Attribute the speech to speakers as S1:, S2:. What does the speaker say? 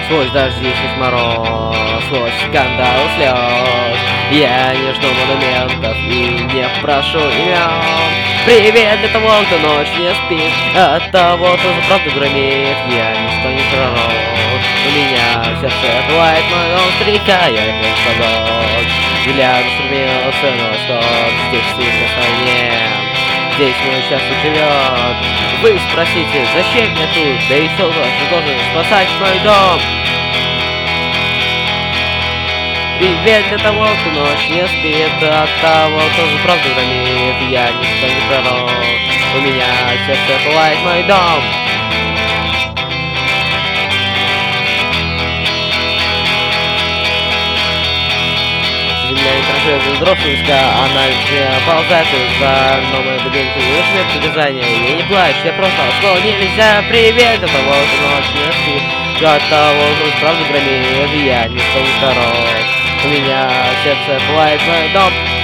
S1: Сквозь дожди, сквозь мороз, сквозь скандал и слез. Я не жду монументов и не прошу имен. Привет для того, кто ночь не спит, от того, кто за правду громит. Я ничто не пророк. У меня в сердце бывает мой дом старика, я как садок. Взгляд устремился на восток, здесь сильно нет. Здесь мой счастье живет. Вы спросите, зачем я тут? Да и кто должен спасать мой дом? Привет для того, кто ночь не спит, от того, кто за правду громит. Я ничто не пророк. У меня в сердце пылает мой дом. Земля не тражит взрослая ска, она лишь ползает из-за, но мы добились нет приказания. Я не плачу, я просто слово нельзя. Привет для того, кто ночь не спит, от того, кто за правду громит. Я ничто не пророк. У меня в сердце пылает мой дом.